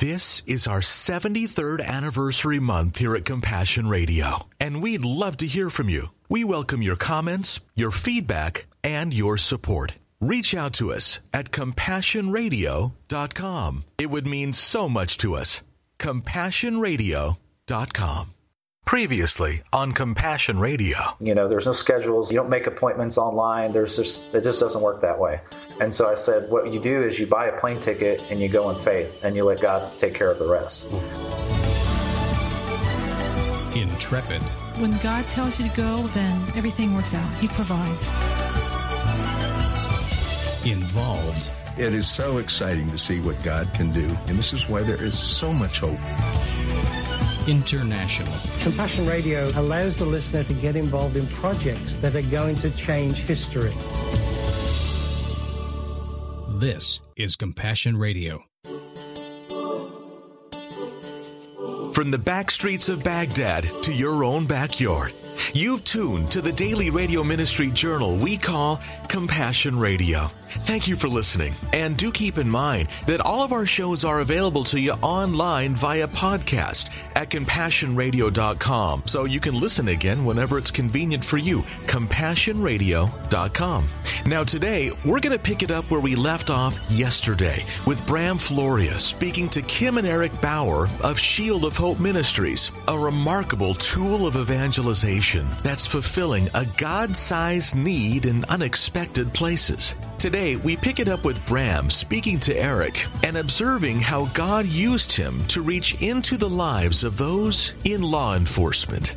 This is our 73rd anniversary month here at Compassion Radio, and we'd love to hear from you. We welcome your comments, your feedback, and your support. Reach out to us at CompassionRadio.com. It would mean so much to us. CompassionRadio.com. Previously on Compassion Radio. There's no schedules. You don't make appointments online. It just doesn't work that way. And so I said, what you do is you buy a plane ticket and you go in faith and you let God take care of the rest. Intrepid. When God tells you to go, then everything works out. He provides. Involved. It is so exciting to see what God can do, and this is why there is so much hope. International. Compassion Radio allows the listener to get involved in projects that are going to change history. This is Compassion Radio. From the back streets of Baghdad to your own backyard, you've tuned to the daily radio ministry journal we call Compassion Radio. Thank you for listening, and do keep in mind that all of our shows are available to you online via podcast at CompassionRadio.com, so you can listen again whenever it's convenient for you. CompassionRadio.com. Now today, we're going to pick it up where we left off yesterday with Bram Floria speaking to Kim and Eric Bauer of Shield of Hope Ministries, a remarkable tool of evangelization that's fulfilling a God-sized need in unexpected places. Today, we pick it up with Bram speaking to Eric and observing how God used him to reach into the lives of those in law enforcement.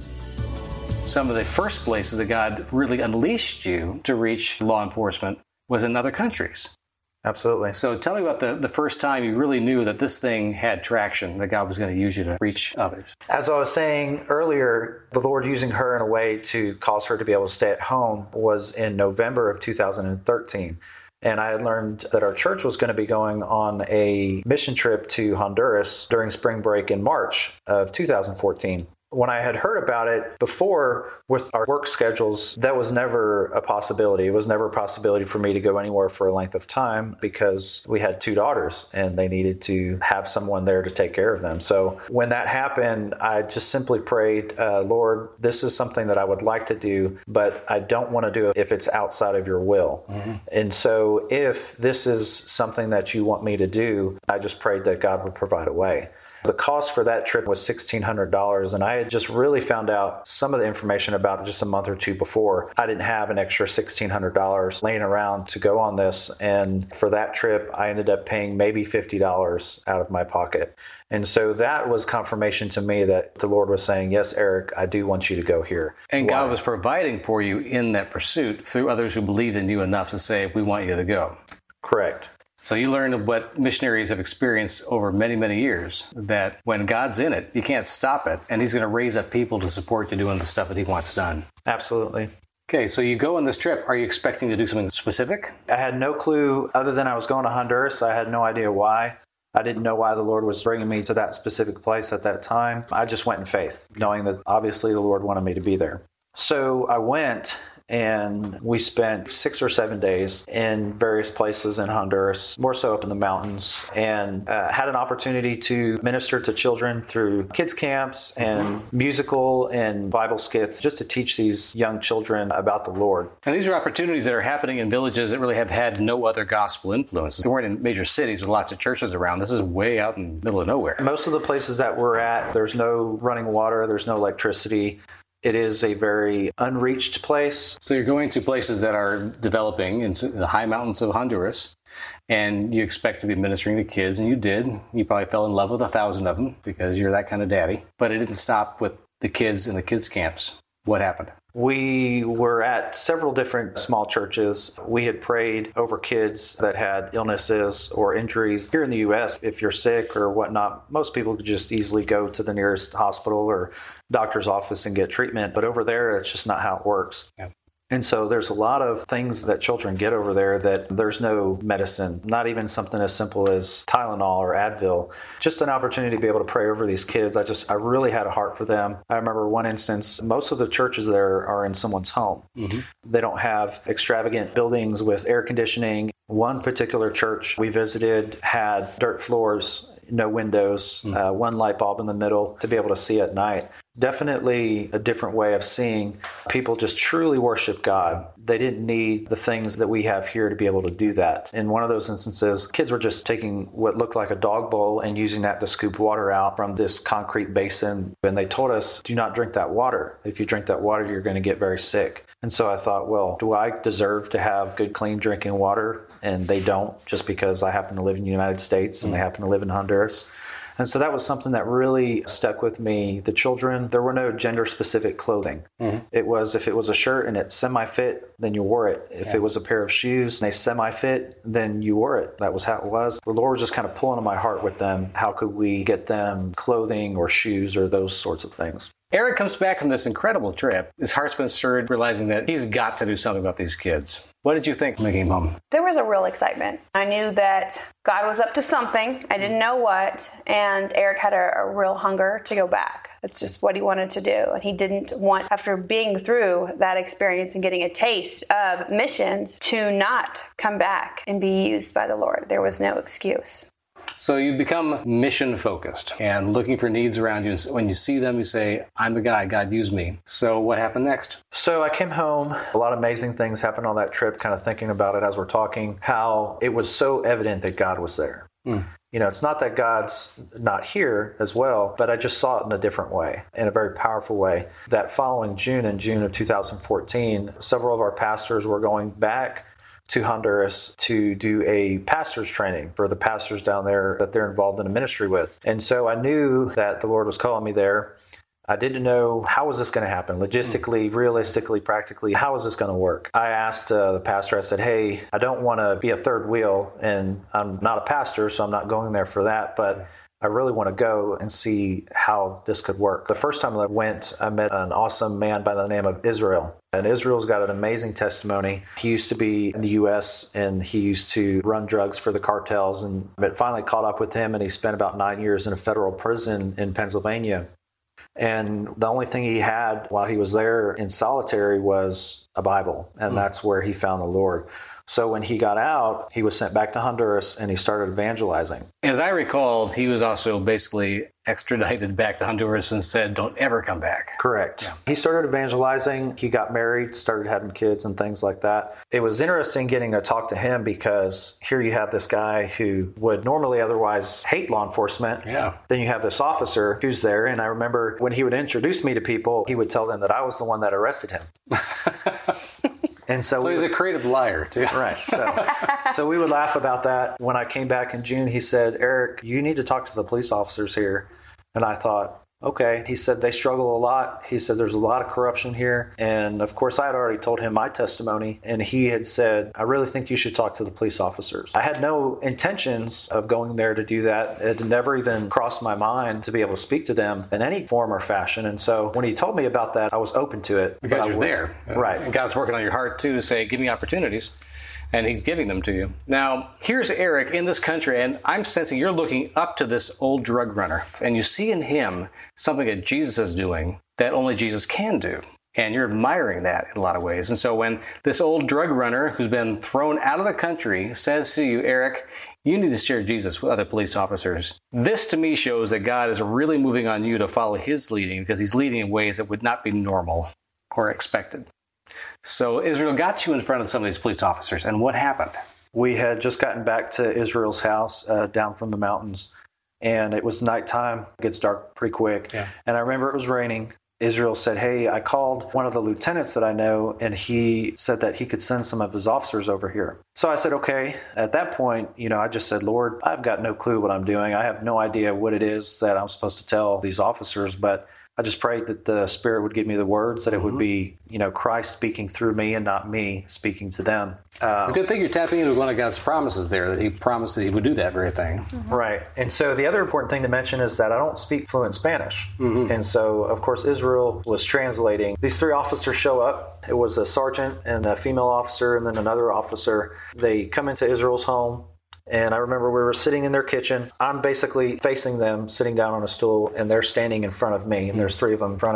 Some of the first places that God really unleashed you to reach law enforcement was in other countries. Absolutely. So tell me about the first time you really knew that this thing had traction, that God was going to use you to reach others. As I was saying earlier, the Lord using her in a way to cause her to be able to stay at home was in November of 2013. And I had learned that our church was going to be going on a mission trip to Honduras during spring break in March of 2014. When I had heard about it before with our work schedules, that was never a possibility. It was never a possibility for me to go anywhere for a length of time because we had 2 daughters and they needed to have someone there to take care of them. So when that happened, I just simply prayed, Lord, this is something that I would like to do, but I don't want to do it if it's outside of your will. Mm-hmm. And so if this is something that you want me to do, I just prayed that God would provide a way. The cost for that trip was $1,600, and I had just really found out some of the information about it just a month or two before. I didn't have an extra $1,600 laying around to go on this, and for that trip, I ended up paying maybe $50 out of my pocket. And so that was confirmation to me that the Lord was saying, yes, Eric, I do want you to go here. And God was providing for you in that pursuit through others who believed in you enough to say, we want you to go. Correct. So you learned what missionaries have experienced over many, many years, that when God's in it, you can't stop it, and he's going to raise up people to support you doing the stuff that he wants done. Absolutely. Okay, so you go on this trip. Are you expecting to do something specific? I had no clue other than I was going to Honduras. I had no idea why. I didn't know why the Lord was bringing me to that specific place at that time. I just went in faith, knowing that obviously the Lord wanted me to be there. So I went, and we spent 6 or 7 days in various places in Honduras, more so up in the mountains, and had an opportunity to minister to children through kids camps and musical and Bible skits, just to teach these young children about the Lord. And these are opportunities that are happening in villages that really have had no other gospel influence. They weren't in major cities with lots of churches around. This is way out in the middle of nowhere. Most of the places that we're at, there's no running water, there's no electricity. It is a very unreached place. So you're going to places that are developing into the high mountains of Honduras, and you expect to be ministering to kids, and you did. You probably fell in love with 1,000 of them because you're that kind of daddy. But it didn't stop with the kids in the kids' camps. What happened? We were at several different small churches. We had prayed over kids that had illnesses or injuries. Here in the U.S., if you're sick or whatnot, most people could just easily go to the nearest hospital or doctor's office and get treatment. But over there, it's just not how it works. Yeah. And so there's a lot of things that children get over there that there's no medicine, not even something as simple as Tylenol or Advil. Just an opportunity to be able to pray over these kids. I really had a heart for them. I remember one instance, most of the churches there are in someone's home. Mm-hmm. They don't have extravagant buildings with air conditioning. One particular church we visited had dirt floors, no windows, one light bulb in the middle to be able to see at night. Definitely a different way of seeing people just truly worship God. They didn't need the things that we have here to be able to do that. In one of those instances, kids were just taking what looked like a dog bowl and using that to scoop water out from this concrete basin. And they told us, do not drink that water. If you drink that water, you're going to get very sick. And so I thought, well, do I deserve to have good, clean drinking water? And they don't, just because I happen to live in the United States and they happen to live in Honduras. And so that was something that really stuck with me. The children, there were no gender-specific clothing. It was, if it was a shirt and it semi-fit, then you wore it. If it was a pair of shoes and they semi-fit, then you wore it. That was how it was. The Lord was just kind of pulling on my heart with them. How could we get them clothing or shoes or those sorts of things? Eric comes back from this incredible trip. His heart's been stirred, realizing that he's got to do something about these kids. What did you think when he came home? There was a real excitement. I knew that God was up to something. I didn't know what. And Eric had a real hunger to go back. That's just what he wanted to do. And he didn't want, after being through that experience and getting a taste of missions, to not come back and be used by the Lord. There was no excuse. So you become mission-focused and looking for needs around you. When you see them, you say, I'm the guy, God used me. So what happened next? So I came home. A lot of amazing things happened on that trip, kind of thinking about it as we're talking, how it was so evident that God was there. You know, it's not that God's not here as well, but I just saw it in a different way, in a very powerful way. That following June, in June of 2014, several of our pastors were going back to Honduras to do a pastor's training for the pastors down there that they're involved in a ministry with. And so I knew that the Lord was calling me there. I didn't know, how was this going to happen? Logistically, realistically, practically, how is this going to work? I asked the pastor, I said, hey, I don't want to be a third wheel, and I'm not a pastor, so I'm not going there for that, but I really want to go and see how this could work. The first time I went, I met an awesome man by the name of Israel. And Israel's got an amazing testimony. He used to be in the U.S. and he used to run drugs for the cartels. And it finally caught up with him, and he spent about 9 years in a federal prison in Pennsylvania. And the only thing he had while he was there in solitary was a Bible. And that's where he found the Lord. So when he got out, he was sent back to Honduras and he started evangelizing. As I recall, he was also basically extradited back to Honduras and said, don't ever come back. Correct. Yeah. He started evangelizing. He got married, started having kids and things like that. It was interesting getting to talk to him because here you have this guy who would normally otherwise hate law enforcement. Yeah. Then you have this officer who's there. And I remember when he would introduce me to people, he would tell them that I was the one that arrested him. And so he's a creative liar, too. Right. So we would laugh about that. When I came back in June, he said, Eric, you need to talk to the police officers here. And I thought, okay. He said, they struggle a lot. He said, there's a lot of corruption here. And of course, I had already told him my testimony. And he had said, I really think you should talk to the police officers. I had no intentions of going there to do that. It never even crossed my mind to be able to speak to them in any form or fashion. And so when he told me about that, I was open to it. Because you're there. Right. And God's working on your heart, too, to say, give me opportunities. And he's giving them to you. Now, here's Eric in this country, and I'm sensing you're looking up to this old drug runner, and you see in him something that Jesus is doing that only Jesus can do. And you're admiring that in a lot of ways. And so when this old drug runner who's been thrown out of the country says to you, Eric, you need to share Jesus with other police officers. This, to me, shows that God is really moving on you to follow his leading, because he's leading in ways that would not be normal or expected. So Israel got you in front of some of these police officers, and what happened? We had just gotten back to Israel's house down from the mountains, and it was nighttime. It gets dark pretty quick. Yeah. And I remember it was raining. Israel said, hey, I called one of the lieutenants that I know, and he said that he could send some of his officers over here. So I said, okay. At that point, I just said, Lord, I've got no clue what I'm doing. I have no idea what it is that I'm supposed to tell these officers, but I just prayed that the Spirit would give me the words, that it would be, Christ speaking through me and not me speaking to them. It's a good thing you're tapping into one of God's promises there, that he promised that he would do that very thing. Mm-hmm. Right. And so the other important thing to mention is that I don't speak fluent Spanish. Mm-hmm. And so, of course, Israel was translating. These three officers show up. It was a sergeant and a female officer and then another officer. They come into Israel's home. And I remember we were sitting in their kitchen. I'm basically facing them, sitting down on a stool, and they're standing in front of me, and there's three of them in front of me.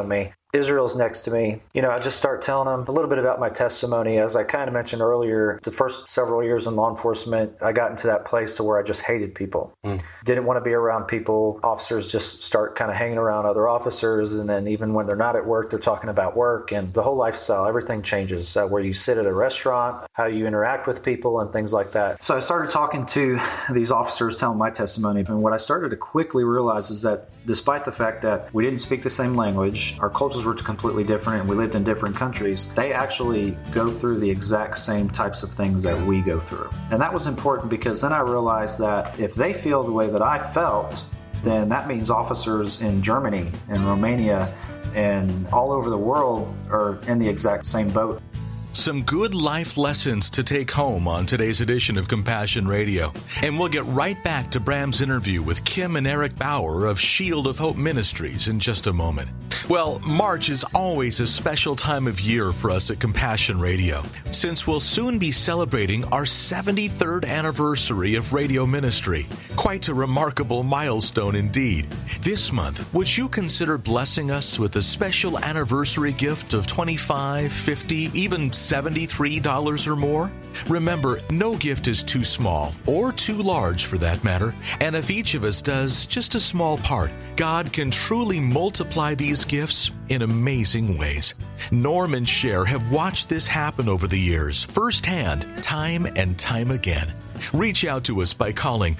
Israel's next to me. I just start telling them a little bit about my testimony. As I kind of mentioned earlier, the first several years in law enforcement, I got into that place to where I just hated people. Didn't want to be around people. Officers just start kind of hanging around other officers. And then even when they're not at work, they're talking about work, and the whole lifestyle, everything changes. Where you sit at a restaurant, how you interact with people and things like that. So I started talking to these officers, telling my testimony. And what I started to quickly realize is that despite the fact that we didn't speak the same language, our cultures were completely different, and we lived in different countries, they actually go through the exact same types of things that we go through. And that was important because then I realized that if they feel the way that I felt, then that means officers in Germany and Romania and all over the world are in the exact same boat. Some good life lessons to take home on today's edition of Compassion Radio. And we'll get right back to Bram's interview with Kim and Eric Bauer of Shield of Hope Ministries in just a moment. Well, March is always a special time of year for us at Compassion Radio, since we'll soon be celebrating our 73rd anniversary of radio ministry. Quite a remarkable milestone indeed. This month, would you consider blessing us with a special anniversary gift of $25, $50, even $73 or more? Remember, no gift is too small or too large for that matter, and if each of us does just a small part, God can truly multiply these gifts in amazing ways. Norm and Cher have watched this happen over the years, firsthand, time and time again. Reach out to us by calling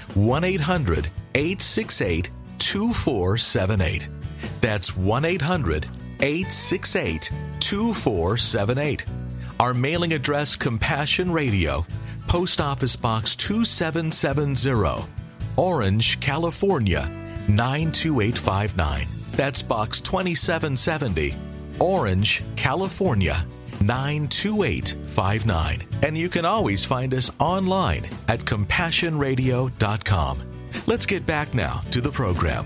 1-800-868-2478. That's 1-800-868-2478. Our mailing address, Compassion Radio, Post Office Box 2770, Orange, California, 92859. That's Box 2770, Orange, California, 92859. And you can always find us online at CompassionRadio.com. Let's get back now to the program.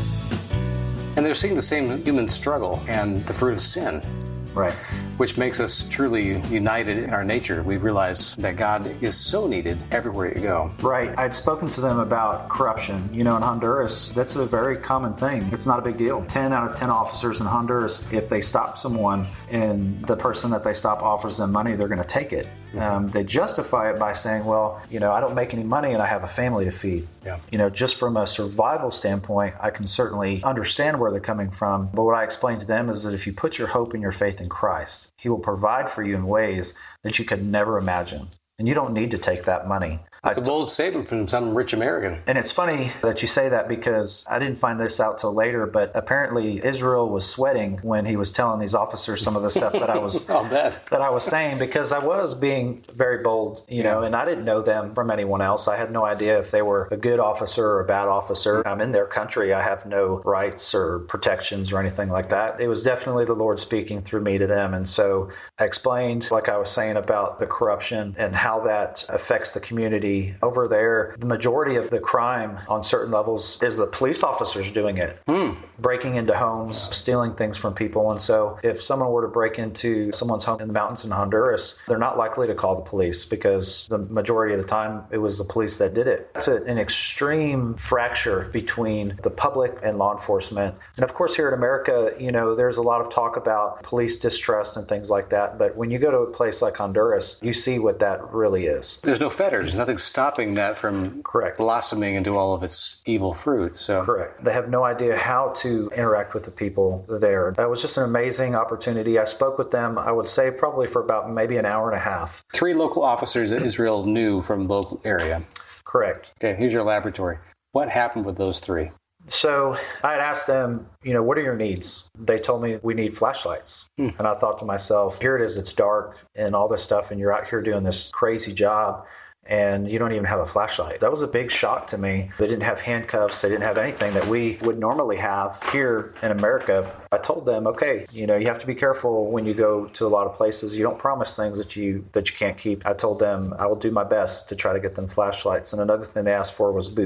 And they're seeing the same human struggle and the fruit of sin. Right. Which makes us truly united in our nature. We realize that God is so needed everywhere you go. Right. I'd spoken to them about corruption. In Honduras, that's a very common thing. It's not a big deal. 10 out of 10 officers in Honduras, if they stop someone and the person that they stop offers them money, they're going to take it. They justify it by saying, well, I don't make any money and I have a family to feed. Yeah. Just from a survival standpoint, I can certainly understand where they're coming from. But what I explain to them is that if you put your hope and your faith in Christ, He will provide for you in ways that you could never imagine. And you don't need to take that money. It's a bold statement from some rich American. And it's funny that you say that because I didn't find this out till later, but apparently Israel was sweating when he was telling these officers some of the stuff that I was that I was saying, because I was being very bold, and I didn't know them from anyone else. I had no idea if they were a good officer or a bad officer. I'm in their country. I have no rights or protections or anything like that. It was definitely the Lord speaking through me to them. And so I explained, like I was saying, about the corruption and how that affects the community. Over there, the majority of the crime on certain levels is the police officers doing it, breaking into homes, stealing things from people. And so if someone were to break into someone's home in the mountains in Honduras, they're not likely to call the police because the majority of the time it was the police that did it. It's an extreme fracture between the public and law enforcement. And of course, here in America, there's a lot of talk about police distrust and things like that. But when you go to a place like Honduras, you see what that really is. There's no fetters, nothing stopping that from blossoming into all of its evil fruit. So correct. They have no idea how to interact with the people there. That was just an amazing opportunity. I spoke with them, I would say, probably for about maybe an hour and a half. 3 local officers that Israel knew from the local area. Correct. Okay, here's your laboratory. What happened with those 3? So I had asked them, what are your needs? They told me we need flashlights. And I thought to myself, here it is, it's dark and all this stuff, and you're out here doing this crazy job, and you don't even have a flashlight. That was a big shock to me. They didn't have handcuffs. They didn't have anything that we would normally have here in America. I told them, okay, you have to be careful when you go to a lot of places. You don't promise things that you can't keep. I told them I will do my best to try to get them flashlights. And another thing they asked for was boots.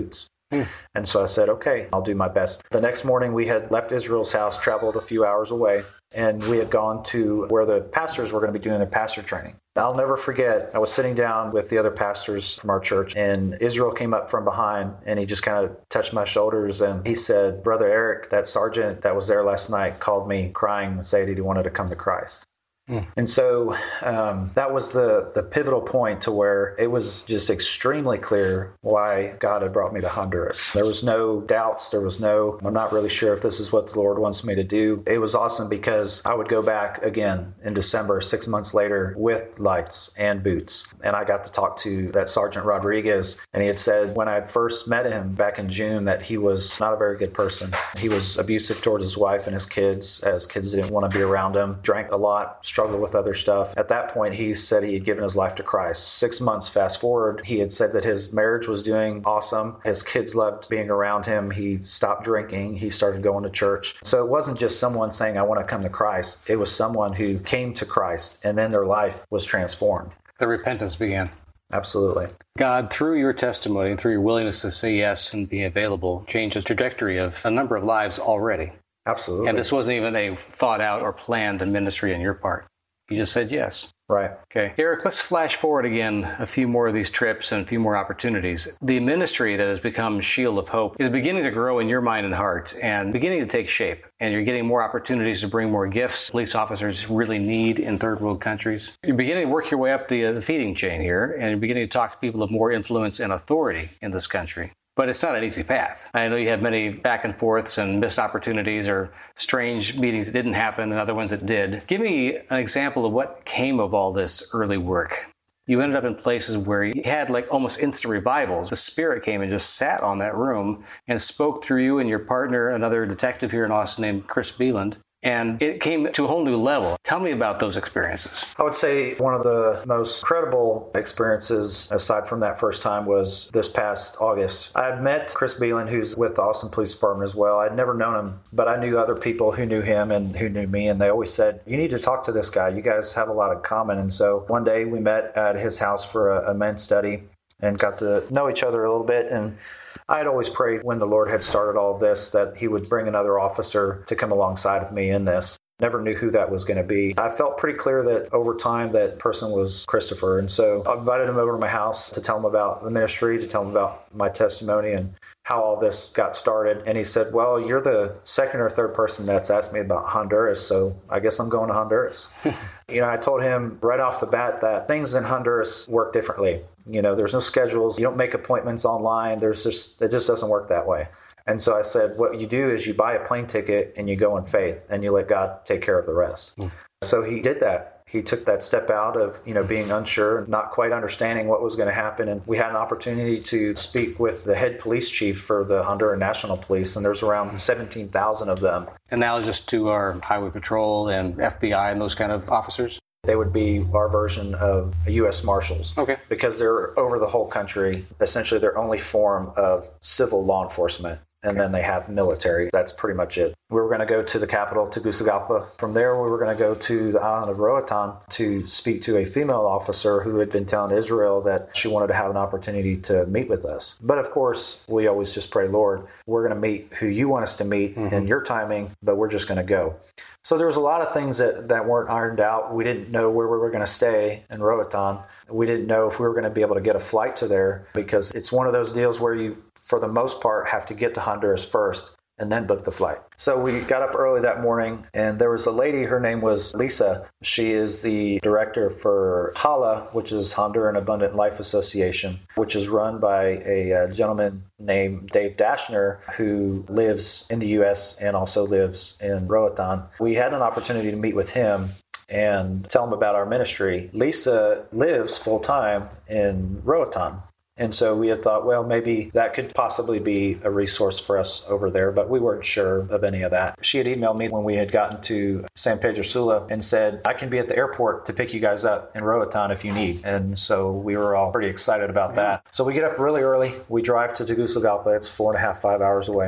And so I said, okay, I'll do my best. The next morning, we had left Israel's house, traveled a few hours away, and we had gone to where the pastors were going to be doing their pastor training. I'll never forget, I was sitting down with the other pastors from our church, and Israel came up from behind, and he just kind of touched my shoulders, and he said, Brother Eric, that sergeant that was there last night called me crying and said he wanted to come to Christ. And so that was the pivotal point to where it was just extremely clear why God had brought me to Honduras. There was no doubts. I'm not really sure if this is what the Lord wants me to do. It was awesome because I would go back again in December, 6 months later, with lights and boots. And I got to talk to that Sergeant Rodriguez. And he had said when I had first met him back in June that he was not a very good person. He was abusive towards his wife and his kids, as kids didn't want to be around him, drank a lot, struggled with other stuff. At that point, he said he had given his life to Christ. 6 months fast forward, he had said that his marriage was doing awesome. His kids loved being around him. He stopped drinking. He started going to church. So it wasn't just someone saying, I want to come to Christ. It was someone who came to Christ, and then their life was transformed. The repentance began. Absolutely. God, through your testimony and through your willingness to say yes and be available, changed the trajectory of a number of lives already. Absolutely. And this wasn't even a thought out or planned ministry on your part. You just said yes. Right. Okay. Eric, let's flash forward again a few more of these trips and a few more opportunities. The ministry that has become Shield of Hope is beginning to grow in your mind and heart and beginning to take shape. And you're getting more opportunities to bring more gifts police officers really need in third world countries. You're beginning to work your way up the feeding chain here, and you're beginning to talk to people of more influence and authority in this country. But it's not an easy path. I know you had many back and forths and missed opportunities or strange meetings that didn't happen and other ones that did. Give me an example of what came of all this early work. You ended up in places where you had like almost instant revivals. The Spirit came and just sat on that room and spoke through you and your partner, another detective here in Austin named Chris Beeland. And it came to a whole new level. Tell me about those experiences. I would say one of the most credible experiences, aside from that first time, was this past August. I had met Chris Beeland, who's with the Austin Police Department as well. I'd never known him, but I knew other people who knew him and who knew me, and they always said, you need to talk to this guy. You guys have a lot in common. And so one day we met at his house for a men's study and got to know each other a little bit. And I had always prayed when the Lord had started all of this that he would bring another officer to come alongside of me in this. Never knew who that was going to be. I felt pretty clear that over time that person was Christopher. And so I invited him over to my house to tell him about the ministry, to tell him about my testimony and how all this got started. And he said, well, you're the second or third person that's asked me about Honduras, so I guess I'm going to Honduras. I told him right off the bat that things in Honduras work differently. There's no schedules. You don't make appointments online. It just doesn't work that way. And so I said, what you do is you buy a plane ticket and you go in faith and you let God take care of the rest. So he did that. He took that step out of, being unsure, not quite understanding what was going to happen. And we had an opportunity to speak with the head police chief for the Honduran National Police, and there's around 17,000 of them. Analogous to our Highway Patrol and FBI and those kind of officers? They would be our version of U.S. Marshals. Okay. Because they're over the whole country. Essentially, their only form of civil law enforcement. And then they have military. That's pretty much it. We were going to go to the capital, Tegucigalpa. From there, we were going to go to the island of Roatan to speak to a female officer who had been telling Israel that she wanted to have an opportunity to meet with us. But of course, we always just pray, Lord, we're going to meet who you want us to meet in your timing, but we're just going to go. So there was a lot of things that weren't ironed out. We didn't know where we were going to stay in Roatan. We didn't know if we were going to be able to get a flight to there, because it's one of those deals where you, for the most part, have to get to Honduras first and then book the flight. So we got up early that morning, and there was a lady, her name was Lisa. She is the director for HALA, which is Honduran Abundant Life Association, which is run by a gentleman named Dave Dashner, who lives in the U.S. and also lives in Roatan. We had an opportunity to meet with him and tell him about our ministry. Lisa lives full-time in Roatan. And so we had thought, well, maybe that could possibly be a resource for us over there, but we weren't sure of any of that. She had emailed me when we had gotten to San Pedro Sula and said, I can be at the airport to pick you guys up in Roatan if you need. And so we were all pretty excited about that. So we get up really early. We drive to Tegucigalpa. It's 4.5, 5 hours away.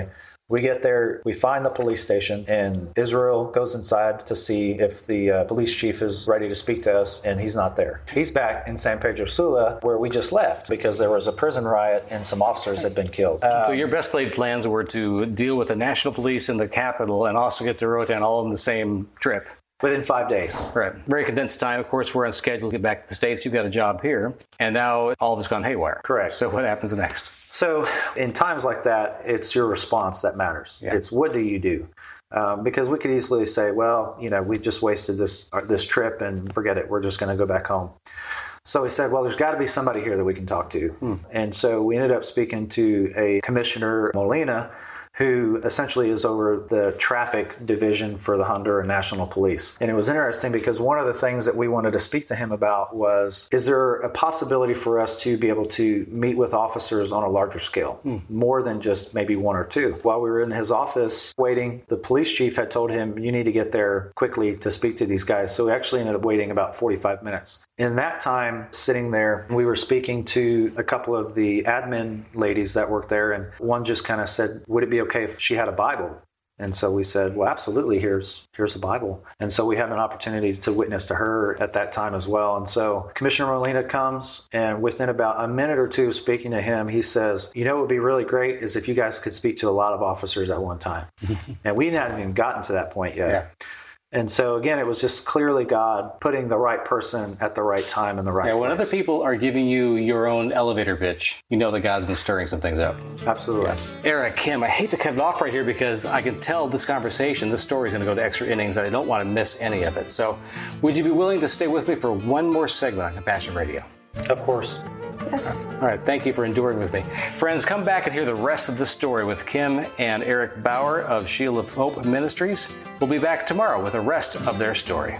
We get there, we find the police station, and Israel goes inside to see if the police chief is ready to speak to us, and he's not there. He's back in San Pedro Sula, where we just left, because there was a prison riot and some officers had been killed. So your best laid plans were to deal with the national police in the capital and also get to Roatan all in the same trip. Within 5 days. Right. Very condensed time. Of course, we're on schedule to get back to the States. You've got a job here. And now all of it's gone haywire. Correct. So what happens next? So in times like that, it's your response that matters. Yeah. It's what do you do? Because we could easily say, well, we've just wasted this trip and forget it. We're just going to go back home. So we said, well, there's got to be somebody here that we can talk to. And so we ended up speaking to a Commissioner Molina, who essentially is over the traffic division for the Honduran National Police. And it was interesting because one of the things that we wanted to speak to him about was, is there a possibility for us to be able to meet with officers on a larger scale, more than just maybe one or two? While we were in his office waiting, the police chief had told him, you need to get there quickly to speak to these guys. So we actually ended up waiting about 45 minutes. In that time, sitting there, we were speaking to a couple of the admin ladies that worked there, and one just kind of said, would it be okay if she had a Bible? And so we said, well, absolutely, here's a Bible. And so we had an opportunity to witness to her at that time as well. And so Commissioner Molina comes, and within about a minute or two speaking to him, he says, what would be really great is if you guys could speak to a lot of officers at one time. And we hadn't even gotten to that point yet. Yeah. And so, again, it was just clearly God putting the right person at the right time in the right place. When other people are giving you your own elevator pitch, you know that God's been stirring some things up. Absolutely. Yeah. Eric, Kim, I hate to cut it off right here because I can tell this conversation, this story is going to go to extra innings, and I don't want to miss any of it. So would you be willing to stay with me for one more segment on Compassion Radio? Of course. Yes. All right. Thank you for enduring with me. Friends, come back and hear the rest of the story with Kim and Eric Bauer of Shield of Hope Ministries. We'll be back tomorrow with the rest of their story.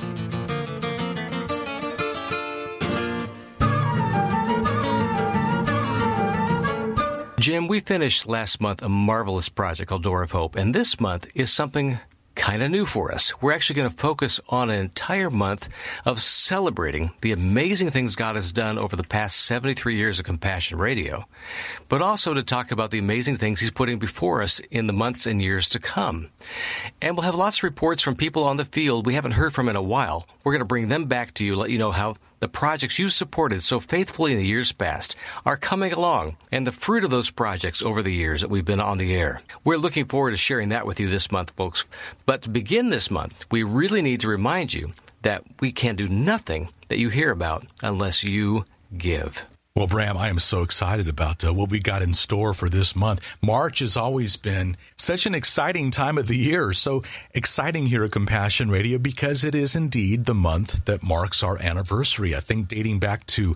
Jim, we finished last month a marvelous project called Door of Hope, and this month is something kind of new for us. We're actually going to focus on an entire month of celebrating the amazing things God has done over the past 73 years of Compassion Radio, but also to talk about the amazing things He's putting before us in the months and years to come. And we'll have lots of reports from people on the field we haven't heard from in a while. We're going to bring them back to you, let you know how the projects you supported so faithfully in the years past are coming along, and the fruit of those projects over the years that we've been on the air. We're looking forward to sharing that with you this month, folks. But to begin this month, we really need to remind you that we can do nothing that you hear about unless you give. Well, Bram, I am so excited about what we got in store for this month. March has always been such an exciting time of the year, so exciting here at Compassion Radio because it is indeed the month that marks our anniversary. I think dating back to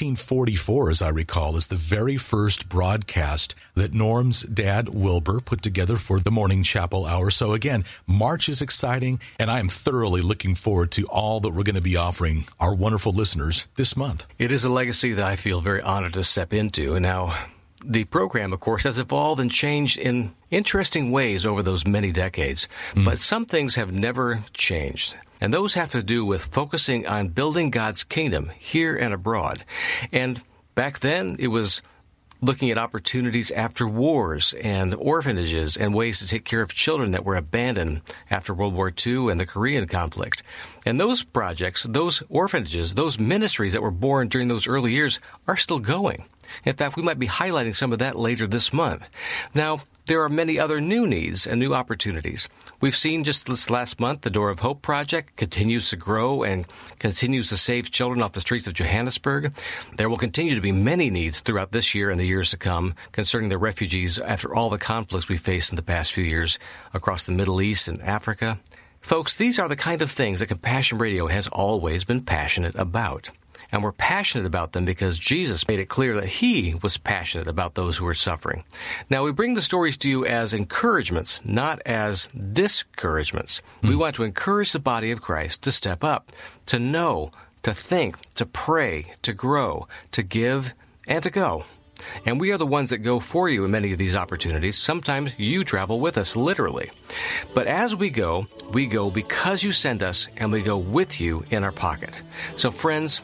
1944, as I recall, is the very first broadcast that Norm's dad, Wilbur, put together for the morning chapel hour. So again, March is exciting, and I am thoroughly looking forward to all that we're going to be offering our wonderful listeners this month. It is a legacy that I feel very honored to step into. And now the program, of course, has evolved and changed in interesting ways over those many decades. But some things have never changed. And those have to do with focusing on building God's kingdom here and abroad. And back then, it was looking at opportunities after wars and orphanages and ways to take care of children that were abandoned after World War II and the Korean conflict. And those projects, those orphanages, those ministries that were born during those early years are still going. In fact, we might be highlighting some of that later this month. Now, there are many other new needs and new opportunities. We've seen just this last month, the Door of Hope project continues to grow and continues to save children off the streets of Johannesburg. There will continue to be many needs throughout this year and the years to come concerning the refugees after all the conflicts we faced in the past few years across the Middle East and Africa. Folks, these are the kind of things that Compassion Radio has always been passionate about. And we're passionate about them because Jesus made it clear that He was passionate about those who are suffering. Now, we bring the stories to you as encouragements, not as discouragements. We want to encourage the body of Christ to step up, to know, to think, to pray, to grow, to give, and to go. And we are the ones that go for you in many of these opportunities. Sometimes you travel with us, literally. But as we go because you send us, and we go with you in our pocket. So, friends,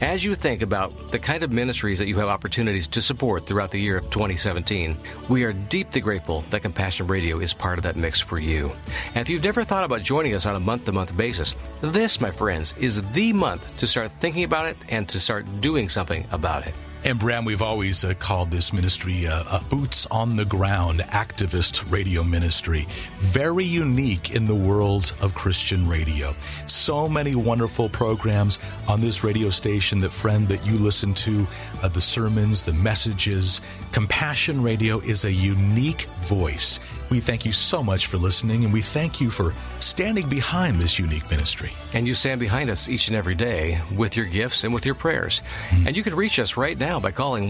As you think about the kind of ministries that you have opportunities to support throughout the year of 2017, we are deeply grateful that Compassion Radio is part of that mix for you. And if you've never thought about joining us on a month-to-month basis, this, my friends, is the month to start thinking about it and to start doing something about it. And Bram, we've always called this ministry a boots-on-the-ground activist radio ministry. Very unique in the world of Christian radio. So many wonderful programs on this radio station that you listen to, the sermons, the messages. Compassion Radio is a unique voice. We thank you so much for listening, and we thank you for standing behind this unique ministry. And you stand behind us each and every day with your gifts and with your prayers. And you can reach us right now by calling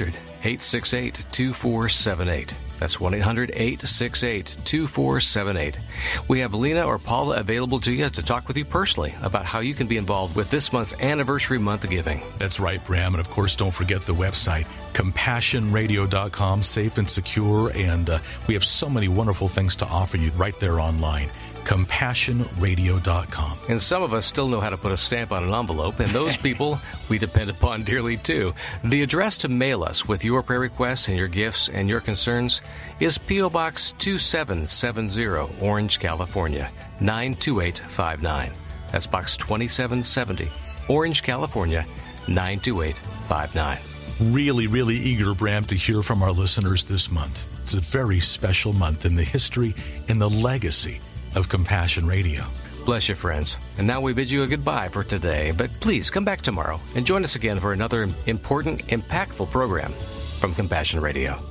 1-800-868-2478. That's 1-800-868-2478. We have Lena or Paula available to you to talk with you personally about how you can be involved with this month's anniversary month of giving. That's right, Bram. And of course, don't forget the website, CompassionRadio.com, safe and secure. And we have so many wonderful things to offer you right there online. CompassionRadio.com. And some of us still know how to put a stamp on an envelope, and those people we depend upon dearly too. The address to mail us with your prayer requests and your gifts and your concerns is P.O. Box 2770, Orange, California, 92859. That's Box 2770, Orange, California, 92859. Really, really eager, Bram, to hear from our listeners this month. It's a very special month in the history and the legacy of Compassion Radio. Bless you, friends. And now we bid you a goodbye for today, but please come back tomorrow and join us again for another important, impactful program from Compassion Radio.